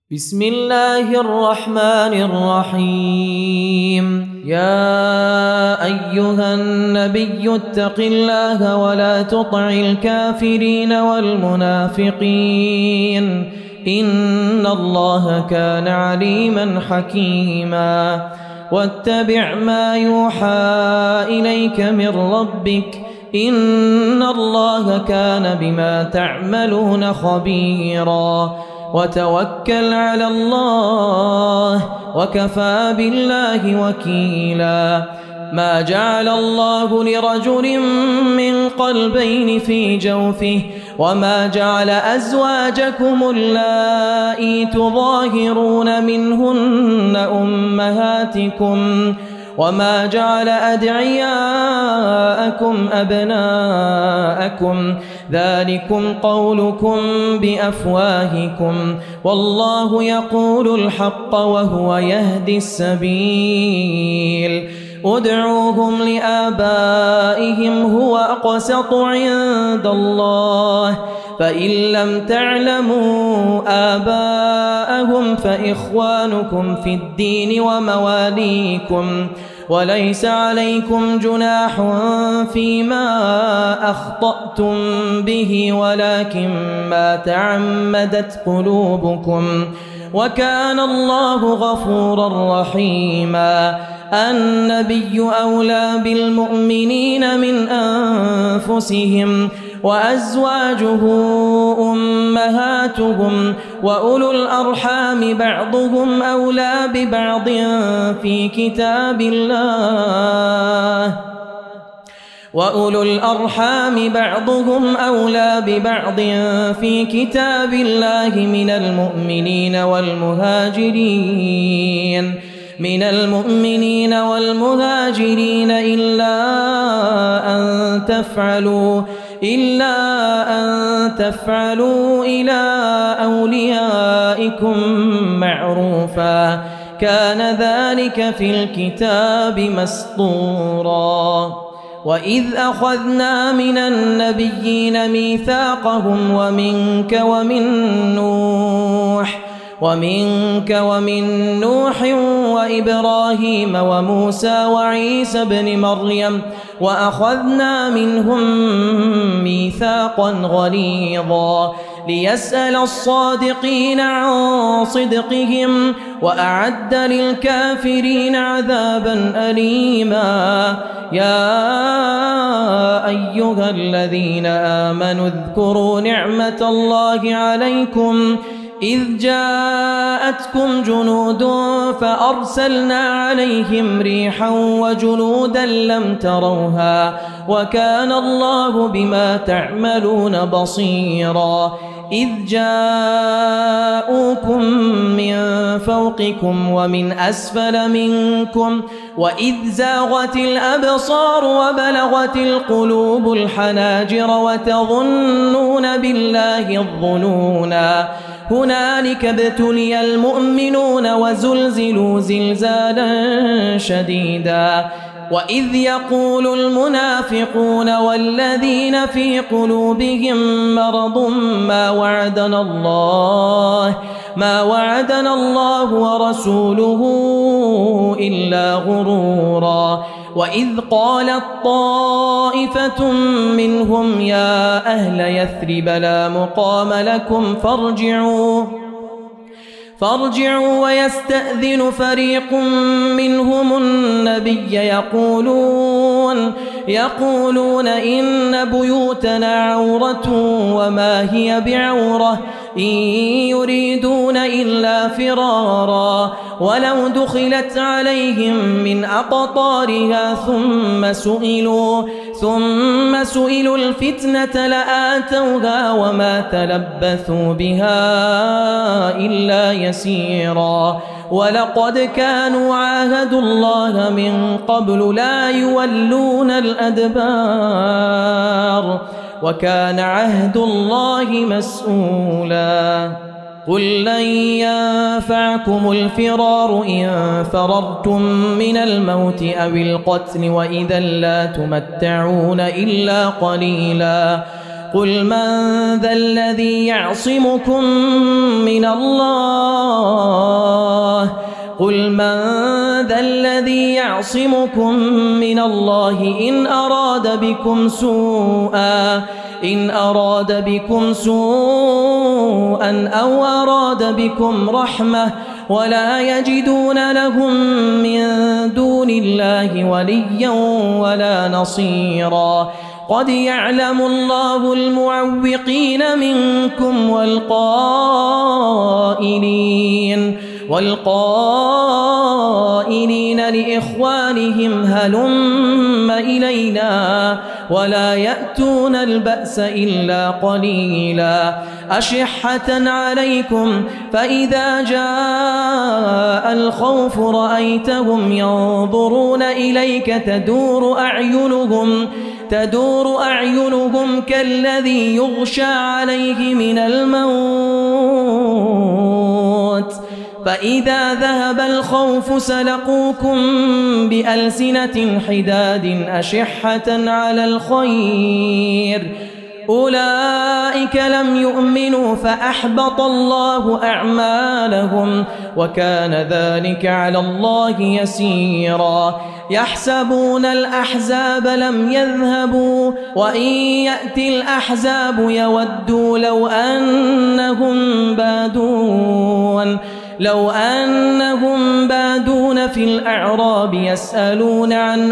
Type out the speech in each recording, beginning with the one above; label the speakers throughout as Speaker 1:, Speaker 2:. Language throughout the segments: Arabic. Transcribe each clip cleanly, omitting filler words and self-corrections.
Speaker 1: بسم الله الرحمن الرحيم. يا أيها النبي اتق الله ولا تطع الكافرين والمنافقين إن الله كان عليما حكيما. واتبع ما يوحى إليك من ربك إن الله كان بما تعملون خبيرا. وتوكل على الله وكفى بالله وكيلا. ما جعل الله لرجل من قلبين في جوفه وما جعل أزواجكم اللائي تظاهرون منهن أمهاتكم وما جعل أدعياءكم أبناءكم ذلكم قولكم بأفواهكم والله يقول الحق وهو يهدي السبيل. ادعوهم لآبائهم هو أقسط عند الله فإن لم تعلموا آباءهم فإخوانكم في الدين ومواليكم وليس عليكم جناح فيما أخطأتم به ولكن ما تعمدت قلوبكم وكان الله غفورا رحيما. النبي أولى بالمؤمنين من أنفسهم وأزواجه أمهاتهم وأولو الأرحام بعضهم أولى ببعض في كتاب الله وأولو الأرحام بعضهم أولى ببعض في كتاب الله من المؤمنين والمهاجرين إلا أن تفعلوا إلى أوليائكم معروفا كان ذلك في الكتاب مسطورا. وإذ أخذنا من النبيين ميثاقهم ومنك ومن نوح وإبراهيم وموسى وعيسى بن مريم وأخذنا منهم ميثاقا غليظا ليسأل الصادقين عن صدقهم وأعد للكافرين عذابا أليما. يا أيها الذين آمنوا اذكروا نعمة الله عليكم إذ جاءتكم جنود فأرسلنا عليهم ريحا وجنودا لم تروها وكان الله بما تعملون بصيرا. إذ جاءوكم من فوقكم ومن أسفل منكم وإذ زاغت الأبصار وبلغت القلوب الحناجر وتظنون بالله الظنونا هنالك ابتلي المؤمنون وزلزلوا زلزالا شديدا. وإذ يقول المنافقون والذين في قلوبهم مرض ما وعدنا الله ورسوله إلا غرورا. وإذ قالت طائفة منهم يا أهل يثرب لا مقام لكم فارجعوا ويستأذن فريق منهم النبي يقولون إن بيوتنا عورة وما هي بعورة إن يريدون إلا فرارا ولو دخلت عليهم من أقطارها ثم سئلوا الفتنة لآتوها وما تلبثوا بها إلا يسيرا. ولقد كانوا عاهدوا الله من قبل لا يولون الأدبار وكان عهد الله مسؤولا. قل لن ينفعكم الفرار إن فررتم من الموت أو القتل وإذا لا تمتعون إلا قليلا. قل من ذا الذي يعصمكم من الله قل من ذا الذي يعصمكم من الله إن أراد بكم سوءا أو أراد بكم رحمة ولا يجدون لهم من دون الله وليا ولا نصيرا قد يعلم الله المعوقين منكم والقائلين لإخوانهم هلم إلينا ولا يأتون البأس إلا قليلا أشحة عليكم فإذا جاء الخوف رأيتهم ينظرون إليك تدور أعينهم كالذي يغشى عليه من الموت فإذا ذهب الخوف سلقوكم بألسنة حداد أشحة على الخير أولئك لم يؤمنوا فأحبط الله أعمالهم وكان ذلك على الله يسيرا يحسبون الأحزاب لم يذهبوا وإن يأتي الأحزاب يودوا لو أنهم بادون في الأعراب يسألون عن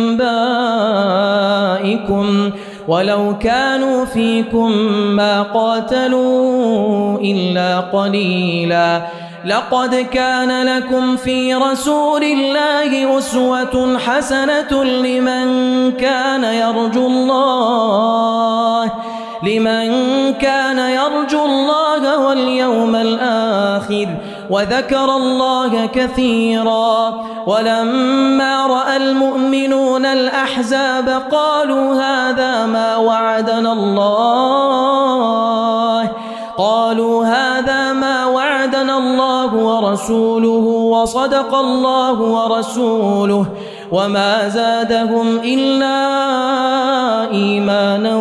Speaker 1: أنبائكم ولو كانوا فيكم ما قاتلوا إلا قليلا لقد كان لكم في رسول الله أسوة حسنة لمن كان يرجو الله واليوم الآخر وذكر الله كثيرا ولما رأى المؤمنون الأحزاب قالوا هذا ما وعدنا الله ورسوله وصدق الله ورسوله وما زادهم إلا إيمانا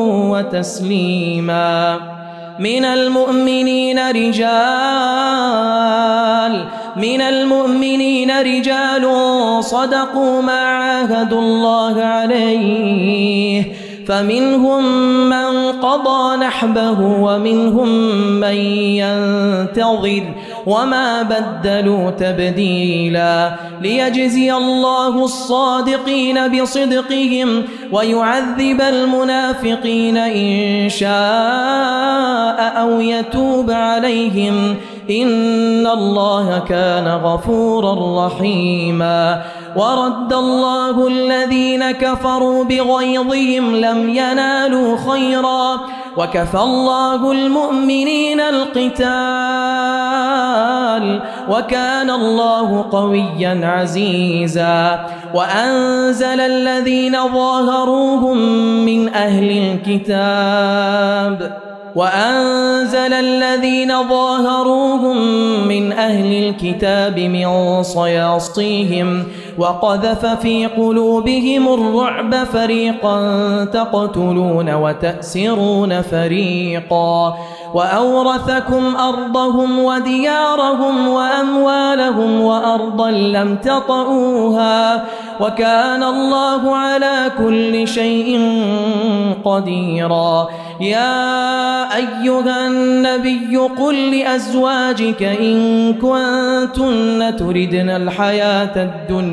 Speaker 1: وتسليما من المؤمنين رجال صدقوا ما عاهدوا الله عليه فمنهم من قضى نحبه ومنهم من ينتظر وما بدلوا تبديلا ليجزي الله الصادقين بصدقهم ويعذب المنافقين إن شاء أو يتوب عليهم إن الله كان غفورا رحيما ورد الله الذين كفروا بغيظهم لم ينالوا خيرا وكفى الله المؤمنين القتال وكان الله قويا عزيزا وأنزل الذين ظاهروهم من أهل الكتاب من صياصيهم وقذف في قلوبهم الرعب فريقا تقتلون وتأسرون فريقا وأورثكم أرضهم وديارهم وأموالهم وأرضا لم تطئوها وكان الله على كل شيء قديرا يا أيها النبي قل لأزواجك إن كنتن تردن الحياة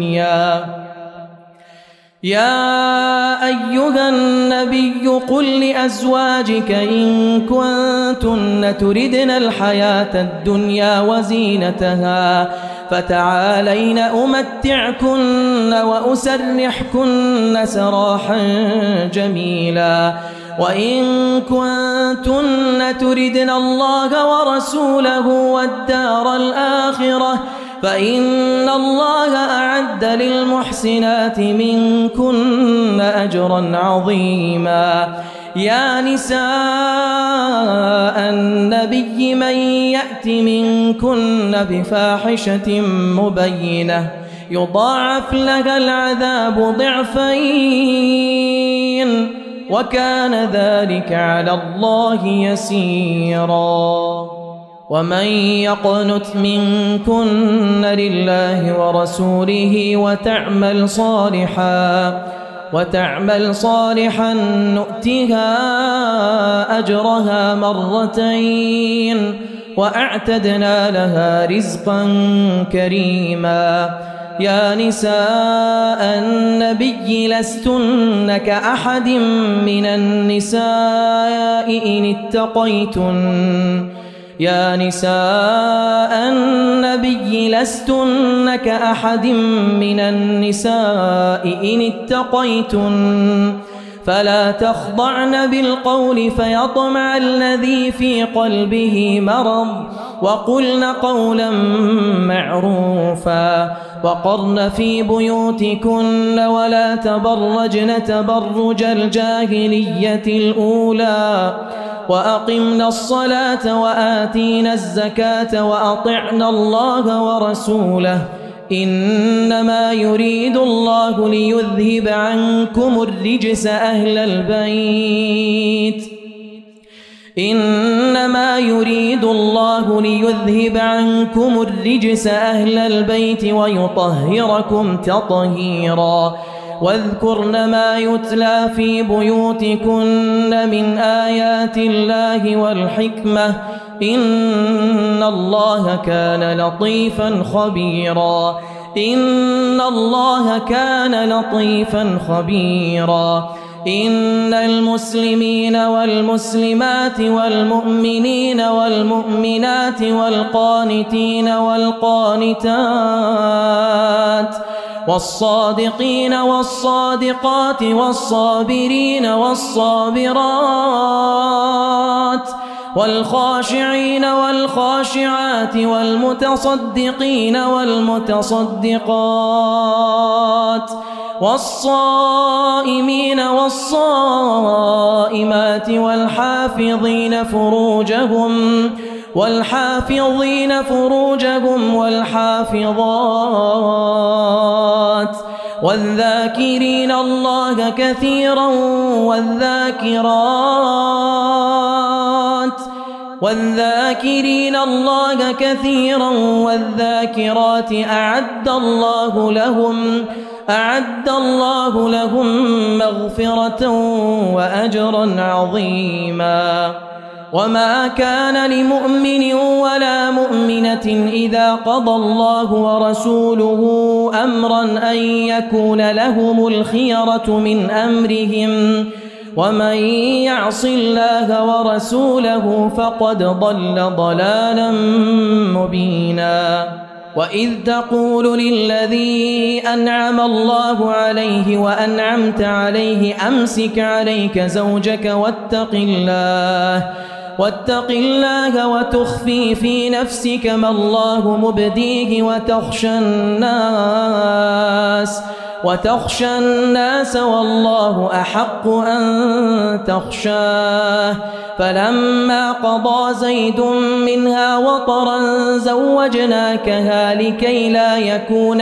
Speaker 1: الدنيا وزينتها فتعالين أمتعكن وأسرحكن سراحا جميلا وإن كنتن تردن الله ورسوله والدار الآخرة فإن الله أعد للمحسنات منكن أجرا عظيما يا نساء النبي من يأت منكن بفاحشة مبينة يضاعف لها العذاب ضعفين وكان ذلك على الله يسيرا. ومن يقنت منكن لله ورسوله وتعمل صالحا نؤتها أجرها مرتين وأعتدنا لها رزقا كريما. يا نساء النبي لستن كأحد من النساء إن اتقيتن يا نساء النبي لستن كأحد من النساء إن اتقيتن فلا تخضعن بالقول فيطمع الذي في قلبه مرض وقلن قولا معروفا وقرن في بيوتكن ولا تبرجن تبرج الجاهلية الأولى وأقمنا الصلاة وآتينا الزكاة وأطعنا الله ورسوله إنما يريد الله ليذهب عنكم الرجس أهل البيت ويطهركم تطهيرا. واذكرن ما يتلى في بيوتكن من آيات الله والحكمة إن الله كان لطيفا خبيرا. إن المسلمين والمسلمات والمؤمنين والمؤمنات والقانتين والقانتات والصادقين والصادقات والصابرين والصابرات والخاشعين والخاشعات والمتصدقين والمتصدقات والصائمين والصائمات والحافظين فروجهم والحافظات والذاكرين الله كثيرا والذاكرات أعد الله لهم مغفرة وأجرا عظيما. وما كان لمؤمن ولا مؤمنة إذا قضى الله ورسوله أمرا أن يكون لهم الخيرة من أمرهم ومن يعص الله ورسوله فقد ضل ضلالا مبينا. وإذ تقول للذي أنعم الله عليه وأنعمت عليه أمسك عليك زوجك واتق الله وتخفي في نفسك ما الله مبديه وتخشى الناس والله أحق أن تخشاه. فلما قضى زيد منها وطرا زوجناكها لكي لا يكون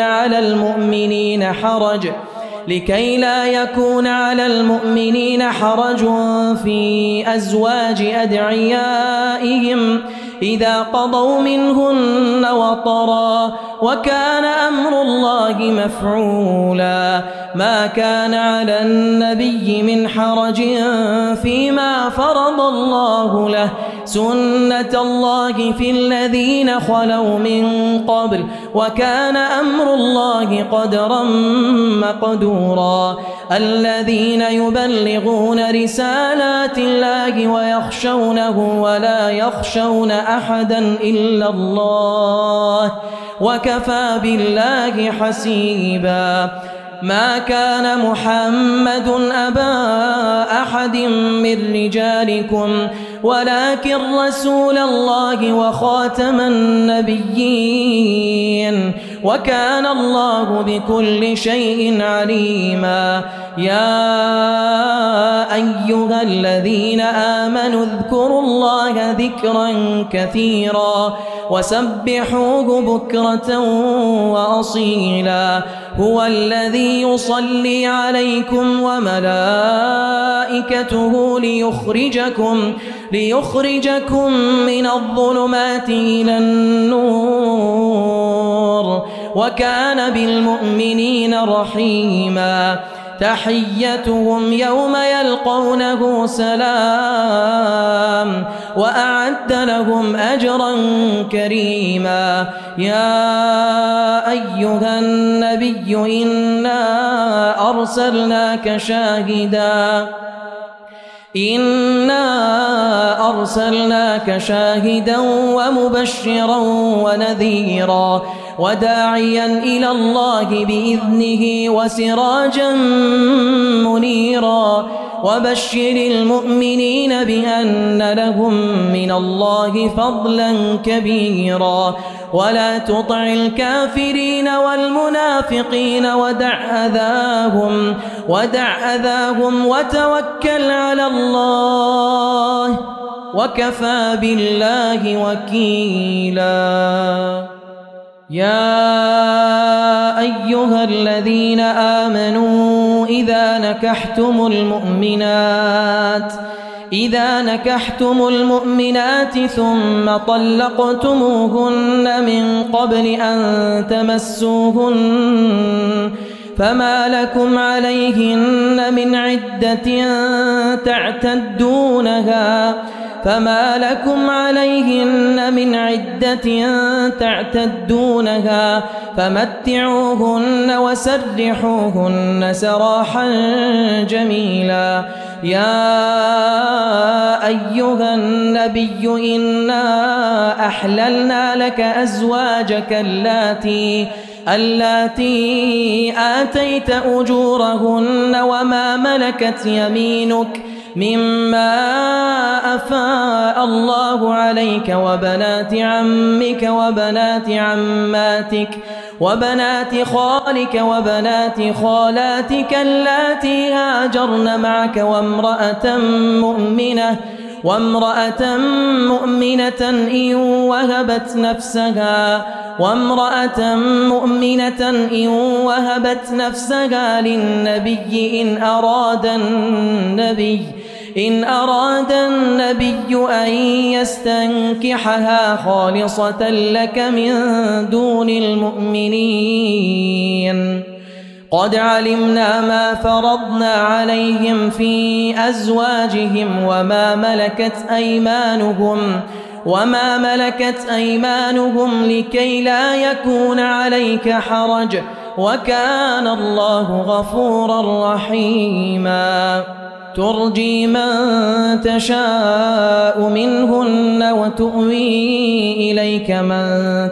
Speaker 1: على المؤمنين حرج في أزواج أدعيائهم إذا قضوا منهن وطرا وكان أمر الله مفعولا. ما كان على النبي من حرج فيما فرض الله له سنة الله في الذين خلوا من قبل وكان أمر الله قدرا مقدورا. الذين يبلغون رسالات الله ويخشونه ولا يخشون أحدا إلا الله وكفى بالله حسيبا. ما كان محمد أبا أحد من رجالكم ولكن رسول الله وخاتم النبيين وكان الله بكل شيء عليما. يا أيها الذين آمنوا اذكروا الله ذكرا كثيرا وسبحوه بكرة وأصيلا هو الذي يصلي عليكم وملائكته ليخرجكم من الظلمات إلى النور وكان بالمؤمنين رحيما تحيتهم يوم يلقونه سلام وأعد لهم أجرا كريما يا أيها النبي إنا أرسلناك شاهدا ومبشرا ونذيرا وداعيا إلى الله بإذنه وسراجا منيرا وبشر المؤمنين بأن لهم من الله فضلا كبيرا ولا تطع الكافرين والمنافقين ودع أذاهم وتوكل على الله وكفى بالله وكيلا يا أيها الذين آمنوا إذا نكحتم المؤمنات ثم طلقتموهن من قبل أن تمسوهن فما لكم عليهن من عدة تعتدونها فمتعوهن وسرحوهن سراحا جميلا يا أيها النبي إنا أحللنا لك أزواجك اللاتي آتيت أجورهن وما ملكت يمينك مما أفاء الله عليك وبنات عمك وبنات عماتك وبنات خالك وبنات خالاتك اللاتي هاجرن معك وامرأة مؤمنة إن وهبت نفسها للنبي إن أراد النبي أن يستنكحها خالصة لك من دون المؤمنين قد علمنا ما فرضنا عليهم في أزواجهم وما ملكت أيمانهم لكي لا يكون عليك حرج وكان الله غفورا رحيما ترجي من تشاء منهن وتؤوي إليك من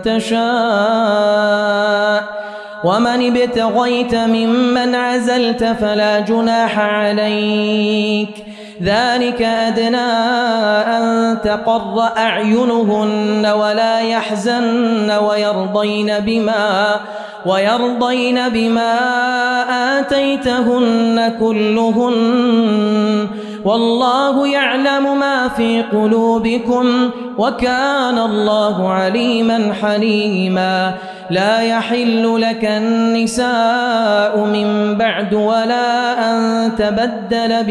Speaker 1: تشاء ومن ابتغيت ممن عزلت فلا جناح عليك ذلك أدنى أن تقر أعينهن ولا يحزن ويرضين بما آتيتهن كلهن والله يعلم ما في قلوبكم وكان الله عليما حليما لا يحل لك النساء من بعد ولا أن تبدل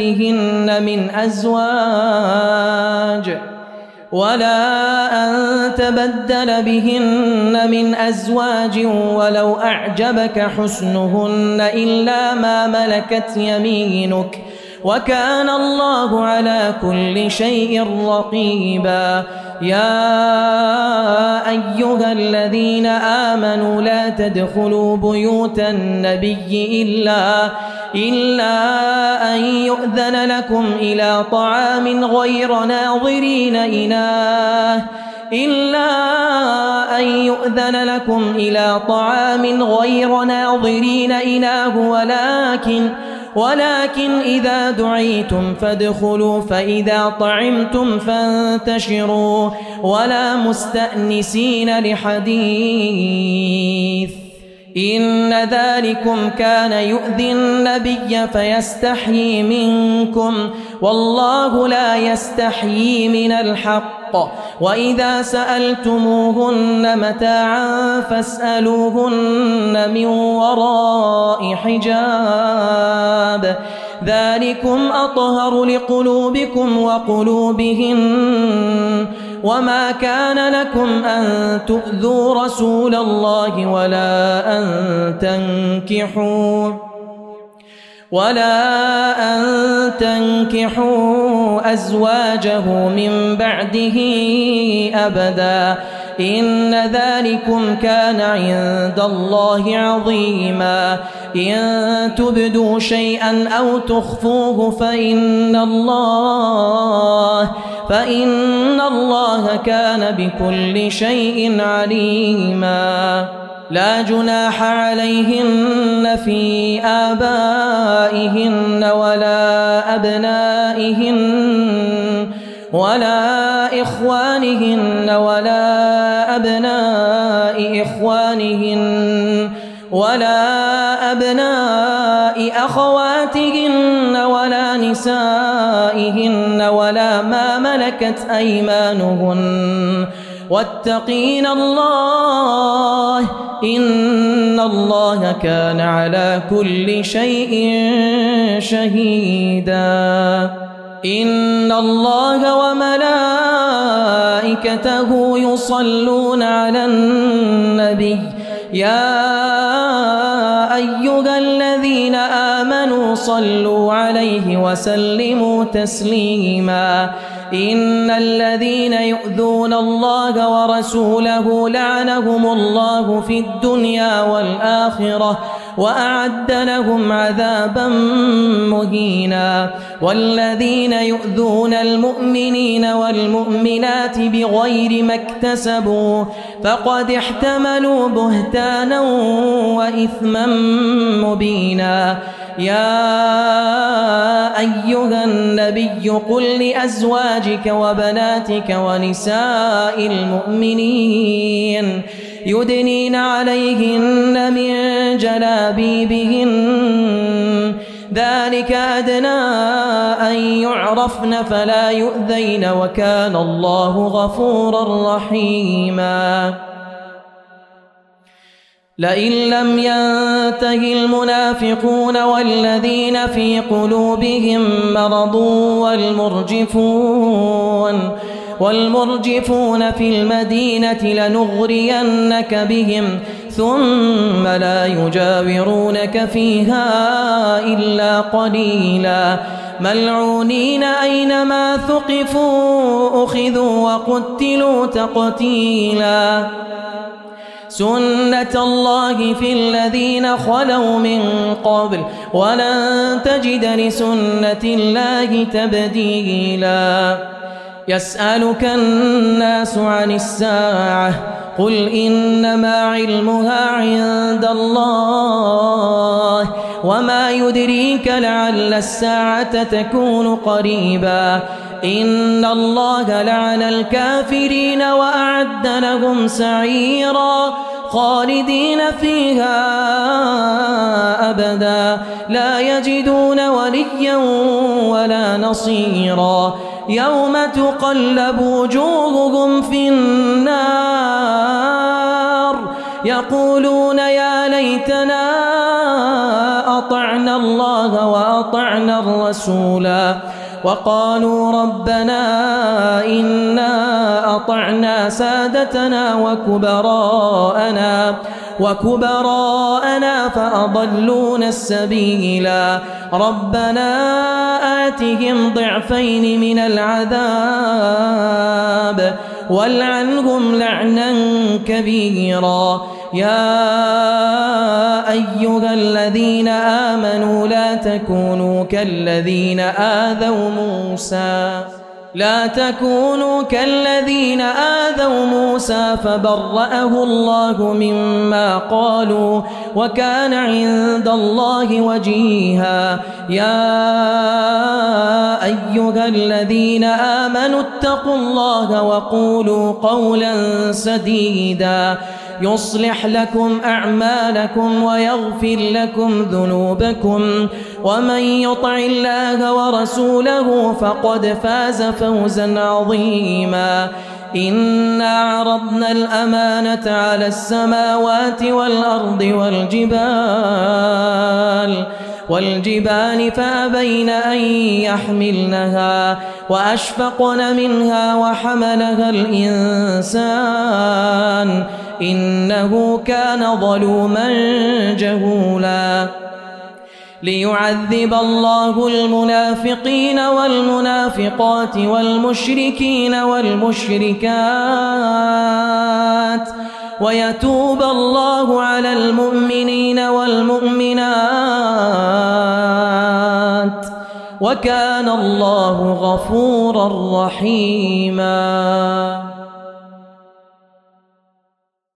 Speaker 1: بهن من أزواج ولو أعجبك حسنهن إلا ما ملكت يمينك وكان الله على كل شيء رقيبا يا أيها الذين آمنوا لا تدخلوا بيوت النبي إلا أن يؤذن لكم إلى طعام غير ناظرين إناه ولكن إذا دعيتم فادخلوا فإذا طعمتم فانتشروا ولا مستأنسين لحديث إن ذلكم كان يؤذي النبي فيستحيي منكم والله لا يستحيي من الحق وإذا سألتموهن متاعا فاسألوهن من وراء حجاب ذلكم أطهر لقلوبكم وقلوبهن وما كان لكم أن تؤذوا رسول الله ولا أن تنكحوا أزواجه من بعده أبدا إن ذلكم كان عند الله عظيما إن تبدوا شيئا أو تخفوه فإن الله كان بكل شيء عليما لا جناح عليهن في آبائهن ولا أبنائهن ولا إخوانهن ولا أبناء إخوانهن ولا أبناء أخواتهن ولا نسائهن ولا ما ملكت أيمانهن واتقين الله إن الله كان على كل شيء شهيدا إن الله وملائكته يصلون على النبي يا أيها الذين آمنوا صلوا عليه وسلموا تسليما إن الذين يؤذون الله ورسوله لعنهم الله في الدنيا والآخرة وأعد لهم عذابا مهينا والذين يؤذون المؤمنين والمؤمنات بغير ما اكتسبوا فقد احتملوا بهتانا وإثما مبينا يا أيها النبي قل لأزواجك وبناتك ونساء المؤمنين يدنين عليهن من جلابيبهن ذلك أدنى أن يعرفن فلا يؤذين وكان الله غفورا رحيما لئن لم ينته المنافقون والذين في قلوبهم مرض والمرجفون في المدينة لنغرينك بهم ثم لا يجاورونك فيها إلا قليلا ملعونين أينما ثقفوا أخذوا وقتلوا تقتيلا سنة الله في الذين خلوا من قبل ولن تجد لسنة الله تبديلا يسألك الناس عن الساعة قل إنما علمها عند الله وما يدريك لعل الساعة تكون قريبا إن الله لعن الكافرين وأعد لهم سعيرا خالدين فيها أبدا لا يجدون وليا ولا نصيرا يوم تقلب وجوههم في النار يقولون يا ليتنا أطعنا الله وأطعنا الرسولا وقالوا ربنا إنا أطعنا سادتنا وكبراءنا فأضلونا السبيلا ربنا آتهم ضعفين من العذاب والعنهم لعنا كبيرا يا أيها الذين آمنوا لا تكونوا كالذين آذوا موسى فبرأه الله مما قالوا وكان عند الله وجيها يا أيها الذين آمنوا اتقوا الله وقولوا قولا سديدا يصلح لكم أعمالكم ويغفر لكم ذنوبكم ومن يطع الله ورسوله فقد فاز فوزا عظيما إنا عرضنا الأمانة على السماوات والأرض والجبال فأبين أن يحملنها وأشفقن منها وحملها الإنسان إنه كان ظلوما جهولا ليعذب الله المنافقين والمنافقات والمشركين والمشركات ويتوب الله على المؤمنين والمؤمنات وكان الله غفورا رحيما.